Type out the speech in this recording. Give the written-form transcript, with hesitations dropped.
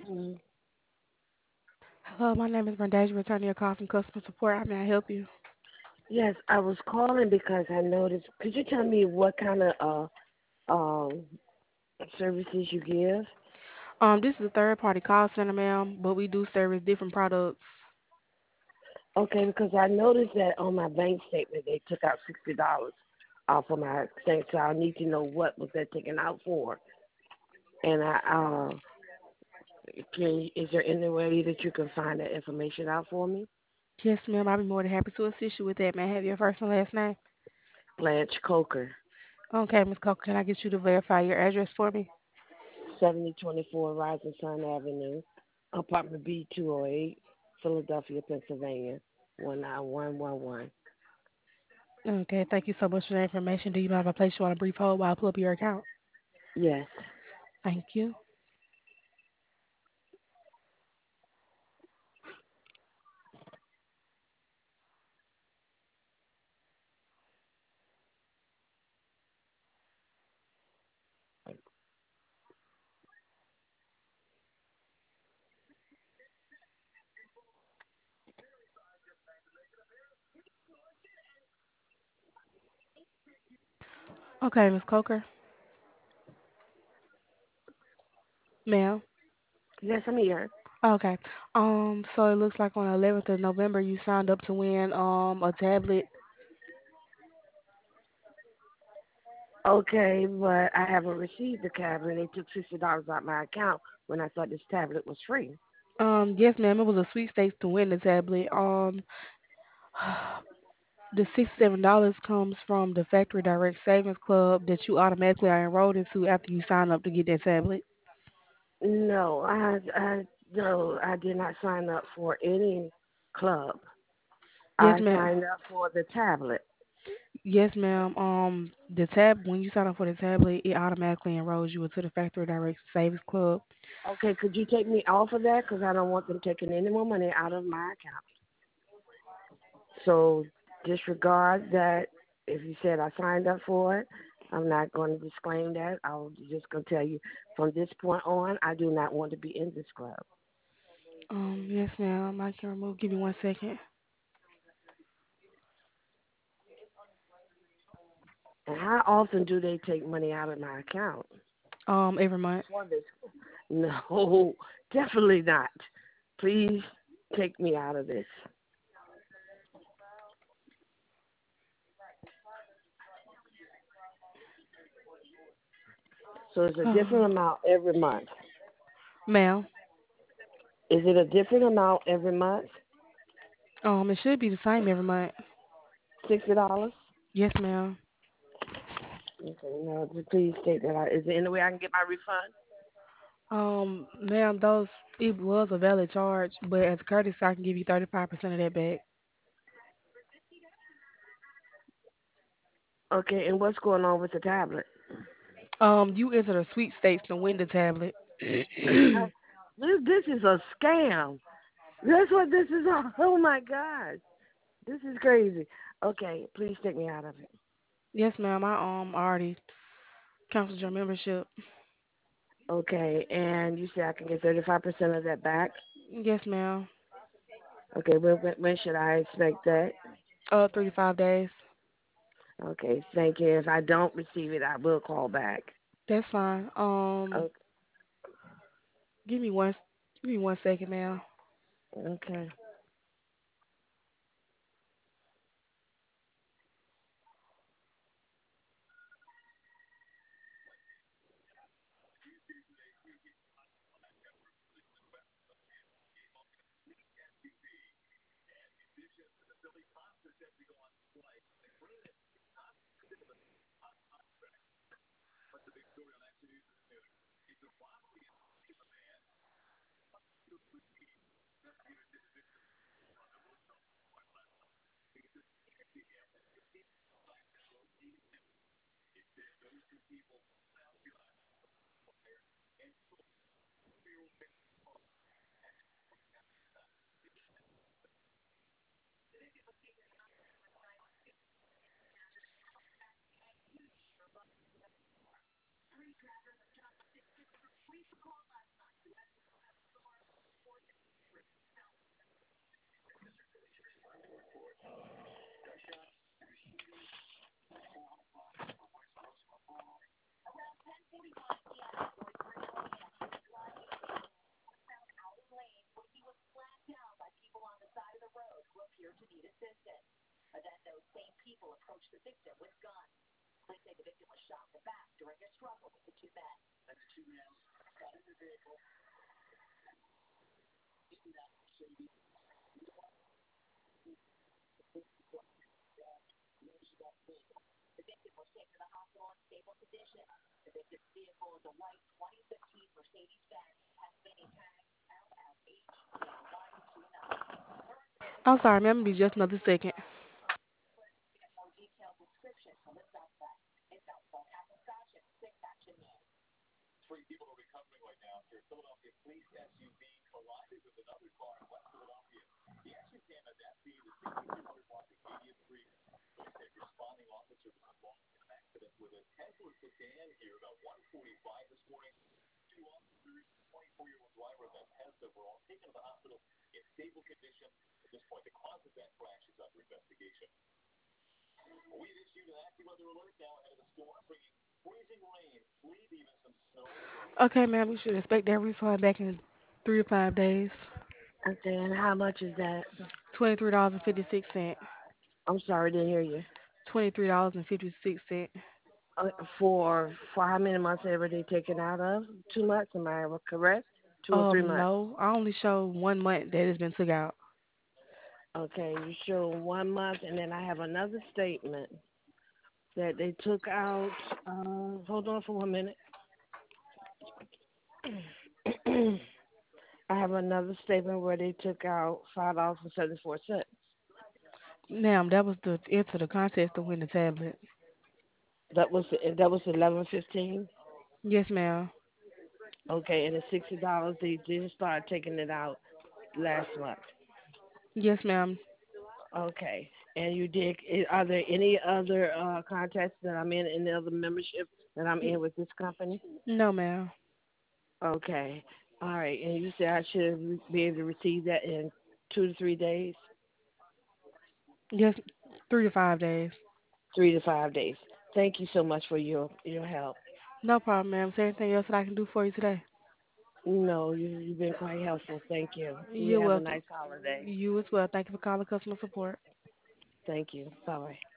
Mm. Hello, my name is Brendasia, returning your call from customer support. How may I help you? Yes, I was calling because I noticed. Could you tell me what kind of um services you give? This is a third party call center, ma'am, but we do service different products. Okay, because I noticed that on my bank statement they took out $60 off of my thing, so I need to know what was that taken out for. And is there any way that you can find that information out for me? Yes, ma'am, I'll be more than happy to assist you with that. May I have your first and last name? Blanche Coker, Okay, Miss Coker, can I get you to verify your address for me? 7024 Rising Sun Avenue, apartment B 208, Philadelphia, Pennsylvania, 19111. Okay, thank you so much for the information. Do you mind if I place you on a brief hold while I pull up your account? Yes. Thank you. Okay, Miss Coker. Ma'am. Yes, I'm here. Okay. So it looks like on the 11th of November you signed up to win a tablet. Okay, but I haven't received the tablet. They took $60 out my account when I thought this tablet was free. Yes, ma'am, it was a sweepstakes to win the tablet. The $67 comes from the Factory Direct Savings Club that you automatically are enrolled into after you sign up to get that tablet. No, no, I did not sign up for any club. Yes, I ma'am. signed up for the tablet. Yes, ma'am. The tab when you sign up for the tablet, it automatically enrolls you into the Factory Direct Savings Club. Okay, could you take me off of that? Because I don't want them taking any more money out of my account. So disregard that. If you said I signed up for it, I'm not going to disclaim that. I'm just going to tell you from this point on, I do not want to be in this club. Yes, ma'am. I can remove. Give me 1 second. And how often do they take money out of my account Every month. for this? No, definitely not. Please take me out of this. So it's a different Um, amount every month. ma'am. Is it a different amount every month? It should be the same every month. $60? Yes, ma'am. Okay, no, please take that out. Is there any way I can get my refund? Ma'am, those it was a valid charge, but as a courtesy, I can give you 35% of that back. Okay, and what's going on with the tablet? You entered a sweepstakes to win the tablet. Uh, this is a scam. That's what this is. Oh my gosh, this is crazy. Okay, please take me out of it. Yes, ma'am. I already canceled your membership. Okay, and you say I can get 35% of that back. Yes, ma'am. Okay, when should I expect that? 3 to 5 days. Okay, thank you. If I don't receive it, I will call back. That's fine. Okay, Give me one. Give me 1 second, ma'am. okay. I'm sorry, ma'am. It'll be just another second. Okay, ma'am. You should expect that refund back in 3 to 5 days. Okay, and how much is that? $23.56. I'm sorry, didn't hear you. $23.56. For how many months ever they taken out of? 2 months, am I correct? 2 or 3 months. No, I only show 1 month that it's been took out. Okay, you show 1 month, and then I have another statement that they took out. Hold on for 1 minute. I have another statement where they took out $5.74. Ma'am, that was to enter the contest to win the tablet. That was 11/15. Yes, ma'am. Okay, and the $60 they didn't start taking it out last month. Yes, ma'am. Okay, and you did. Are there any other contests that I'm in? Any other membership that I'm N- in with this company? No, ma'am. Okay, all right. And you said I should be able to receive that in 2 to 3 days, Yes, 3 to 5 days. 3 to 5 days. Thank you so much for your help. No problem, ma'am. Is there anything else that I can do for you today? No, you've been quite helpful. Thank you. You You're have a welcome. nice holiday. You as well. Thank you for calling customer support. Thank you. Bye bye.